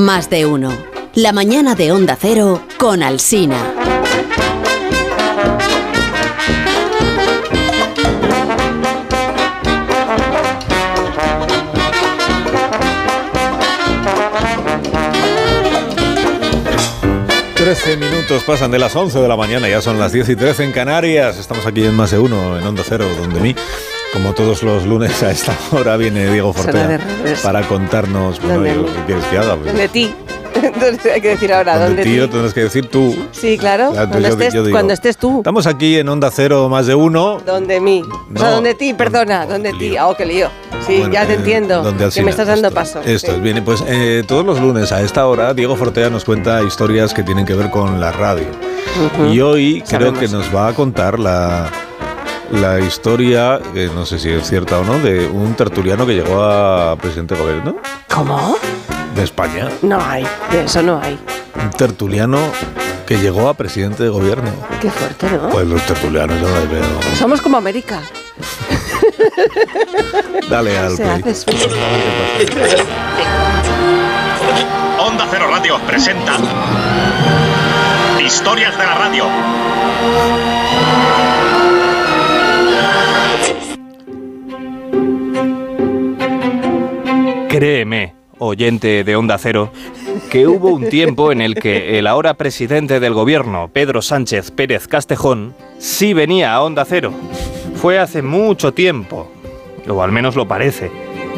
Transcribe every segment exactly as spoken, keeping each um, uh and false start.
Más de uno. La mañana de Onda Cero con Alsina. trece minutos pasan de las once de la mañana, ya son las diez y trece en Canarias. Estamos aquí en Más de Uno, en Onda Cero, donde mí, como todos los lunes a esta hora, viene Diego Fortea para contarnos... Bueno, yo, ¿qué quieres que haga? De ti. Entonces hay que decir ahora, ¿dónde ti? Tío, tienes que decir tú. Sí, claro, ya, cuando, yo, estés, yo digo, cuando estés tú. Estamos aquí en Onda Cero Más de Uno. ¿Dónde mí? No, o sea, ¿dónde ti? Perdona, ¿dónde ti? Ah, oh, qué lío. Sí, bueno, ya te eh, entiendo, que me estás dando esto, paso. Esto sí. es bien, pues eh, todos los lunes a esta hora Diego Fortea nos cuenta historias que tienen que ver con la radio. Uh-huh. Y hoy Sabemos. creo que nos va a contar la... La historia, que no sé si es cierta o no, de un tertuliano que llegó a presidente de gobierno. ¿Cómo? De España. No hay, de eso no hay. Un tertuliano que llegó a presidente de gobierno. Qué fuerte, ¿no? Pues los tertulianos yo no les veo. Somos como América. Dale al Se play. hace suyo. Onda Cero Radio presenta Historias de la Radio. Créeme, oyente de Onda Cero, que hubo un tiempo en el que el ahora presidente del gobierno, Pedro Sánchez Pérez Castejón, sí venía a Onda Cero. Fue hace mucho tiempo, o al menos lo parece.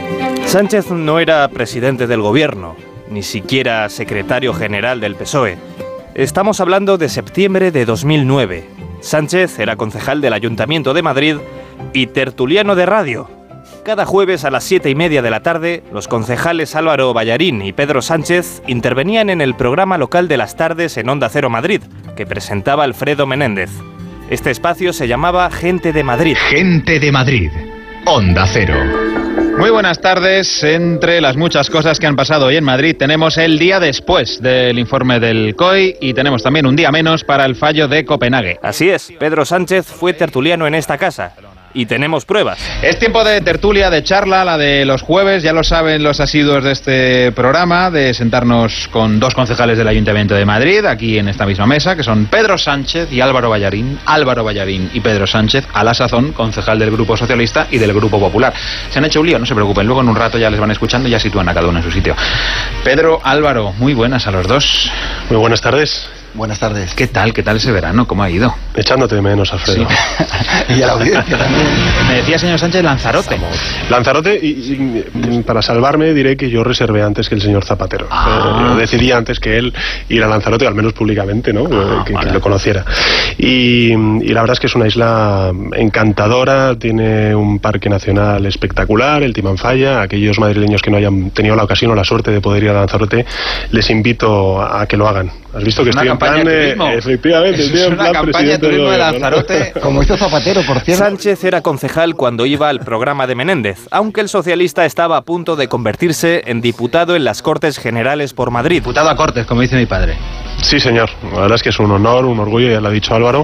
Sánchez no era presidente del gobierno, ni siquiera secretario general del P S O E. Estamos hablando de septiembre de dos mil nueve. Sánchez era concejal del Ayuntamiento de Madrid y tertuliano de radio. Cada jueves a las siete y media de la tarde, los concejales Álvaro Ballarín y Pedro Sánchez intervenían en el programa local de las tardes en Onda Cero Madrid, que presentaba Alfredo Menéndez. Este espacio se llamaba Gente de Madrid. Gente de Madrid, Onda Cero. Muy buenas tardes. Entre las muchas cosas que han pasado hoy en Madrid, tenemos el día después del informe del C O I y tenemos también un día menos para el fallo de Copenhague. Así es, Pedro Sánchez fue tertuliano en esta casa. Y tenemos pruebas. Es tiempo de tertulia, de charla, la de los jueves, ya lo saben los asiduos de este programa, de sentarnos con dos concejales del Ayuntamiento de Madrid, aquí en esta misma mesa, que son Pedro Sánchez y Álvaro Ballarín. Álvaro Ballarín y Pedro Sánchez, a la sazón, concejal del Grupo Socialista y del Grupo Popular. Se han hecho un lío, no se preocupen, luego en un rato ya les van escuchando y ya sitúan a cada uno en su sitio. Pedro, Álvaro, muy buenas a los dos. Muy buenas tardes. Buenas tardes. ¿Qué tal? ¿Qué tal ese verano? ¿Cómo ha ido? Echándote de menos, Alfredo. Sí. Y a la audiencia también. Me decía, señor Sánchez, Lanzarote. Lanzarote, y, y para salvarme diré que yo reservé antes que el señor Zapatero. Ah. Eh, yo decidí antes que él ir a Lanzarote, al menos públicamente, ¿no? Ah, que, vale. que lo conociera. Y, y la verdad es que es una isla encantadora, tiene un parque nacional espectacular, el Timanfaya. Aquellos madrileños que no hayan tenido la ocasión o la suerte de poder ir a Lanzarote, les invito a, a que lo hagan. ¿Has visto que una estoy en plan de de... turismo. Efectivamente, Eso estoy es en una plan campaña de presidente del turismo de gobierno, ¿no? Lanzarote. Como hizo Zapatero, por cierto. Sánchez era concejal cuando iba al programa de Menéndez, aunque el socialista estaba a punto de convertirse en diputado en las Cortes Generales por Madrid. Diputado a Cortes, como dice mi padre. Sí, señor. La verdad es que es un honor, un orgullo, ya lo ha dicho Álvaro.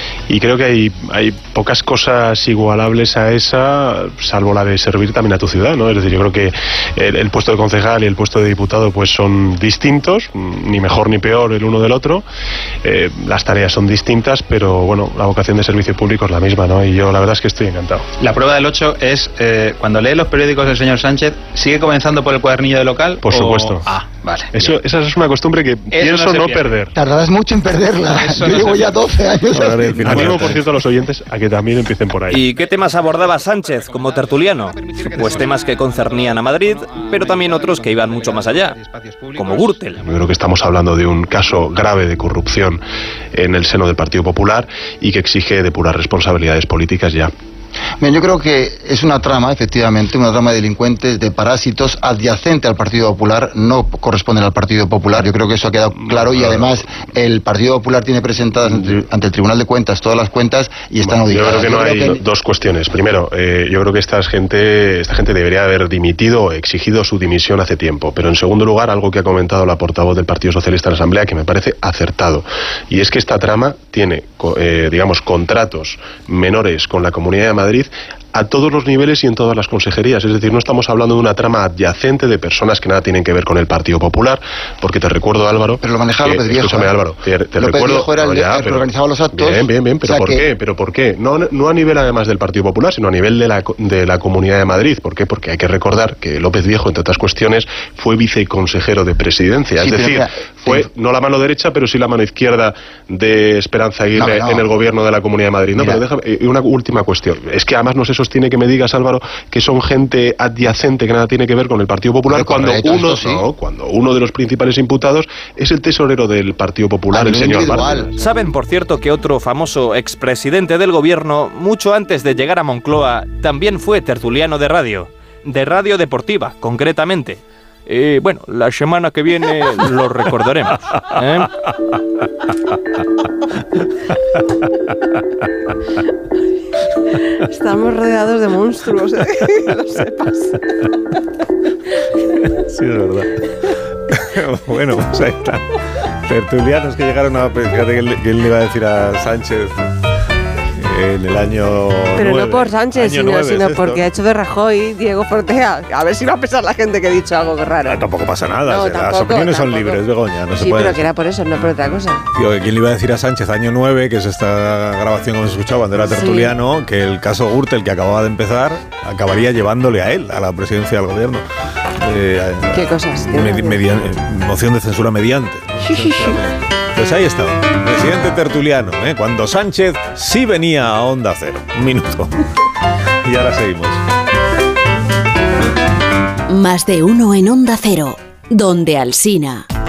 Y creo que hay, hay pocas cosas igualables a esa, salvo la de servir también a tu ciudad, ¿no? Es decir, yo creo que el, el puesto de concejal y el puesto de diputado pues son distintos, ni mejor ni peor el uno del otro. Eh, las tareas son distintas, pero bueno, la vocación de servicio público es la misma, ¿no? Y yo la verdad es que estoy encantado. La prueba del ocho es, eh, cuando lee los periódicos del señor Sánchez, ¿sigue comenzando por el cuadernillo de local? Por o... supuesto. Ah, vale. Eso, esa es una costumbre que pienso no, no, no perder. Tardarás mucho en perderla. Eso Yo no llevo se ya doce años. A ver, así. animo, por cierto, a los oyentes a que también empiecen por ahí. ¿Y qué temas abordaba Sánchez como tertuliano? Pues temas que concernían a Madrid, pero también otros que iban mucho más allá, como Gürtel. Yo creo que estamos hablando de un caso grave de corrupción en el seno del Partido Popular y que exige depurar responsabilidades políticas ya. Bien, yo creo que es una trama, efectivamente, una trama de delincuentes, de parásitos, adyacente al Partido Popular, no corresponden al Partido Popular. Yo creo que eso ha quedado claro y además el Partido Popular tiene presentadas ante, ante el Tribunal de Cuentas todas las cuentas y están Bueno, auditadas. yo creo que no Yo hay creo que... dos cuestiones. Primero, eh, yo creo que esta gente, esta gente debería haber dimitido o exigido su dimisión hace tiempo. Pero en segundo lugar, algo que ha comentado la portavoz del Partido Socialista en la Asamblea que me parece acertado. Y es que esta trama tiene, eh, digamos, contratos menores con la Comunidad de Madrid a todos los niveles y en todas las consejerías. Es decir, no estamos hablando de una trama adyacente de personas que nada tienen que ver con el Partido Popular, porque te recuerdo, Álvaro... Pero lo manejaba que, López Viejo. Escúchame, Álvaro, te, te López recuerdo... Viejo era el, no, ya, el que pero, organizaba los actos. Bien, bien, bien, pero O sea ¿por que... qué? ¿Pero por qué? No, no a nivel además del Partido Popular, sino a nivel de la, de la Comunidad de Madrid. ¿Por qué? Porque hay que recordar que López Viejo, entre otras cuestiones, fue viceconsejero de presidencia. Sí, es decir, mira, fue sí. no la mano derecha, pero sí la mano izquierda de Esperanza Aguirre no, no. en el gobierno de la Comunidad de Madrid. No, mira. Pero déjame, eh, una última cuestión. Es que además no se sostiene que me digas, Álvaro, que son gente adyacente que nada tiene que ver con el Partido Popular, cuando uno, sí. no, cuando uno de los principales imputados es el tesorero del Partido Popular, el señor Bárcenas. Saben, por cierto, que otro famoso expresidente del gobierno, mucho antes de llegar a Moncloa, también fue tertuliano de radio, de Radio Deportiva, concretamente. Eh, bueno, la semana que viene lo recordaremos, ¿eh? Estamos rodeados de monstruos, ¿eh? Que lo sepas. Sí, es verdad. Bueno, pues ahí está. Tertulianos que llegaron a... Fíjate que él le iba a decir a Sánchez en el año Pero nueve, no por Sánchez, sino, nueve, sino es porque ha hecho de Rajoy Diego Fortea. A ver si va a pesar la gente que ha dicho algo raro. Ah, tampoco pasa nada, no, o sea, tampoco, las opiniones tampoco. son libres, Begoña, no sí, se puede. pero que era por eso, no por otra cosa. Tío, ¿quién le iba a decir a Sánchez año nueve, que es esta grabación que hemos escuchado cuando era tertuliano, sí. que el caso Gürtel, que acababa de empezar, acabaría llevándole a él, a la presidencia del gobierno? Eh, ¿Qué cosas? Medi media moción de censura mediante. Pues ahí estaba, presidente tertuliano, ¿eh? Cuando Sánchez sí venía a Onda Cero. Un minuto. Y ahora seguimos. Más de uno en Onda Cero, donde Alsina.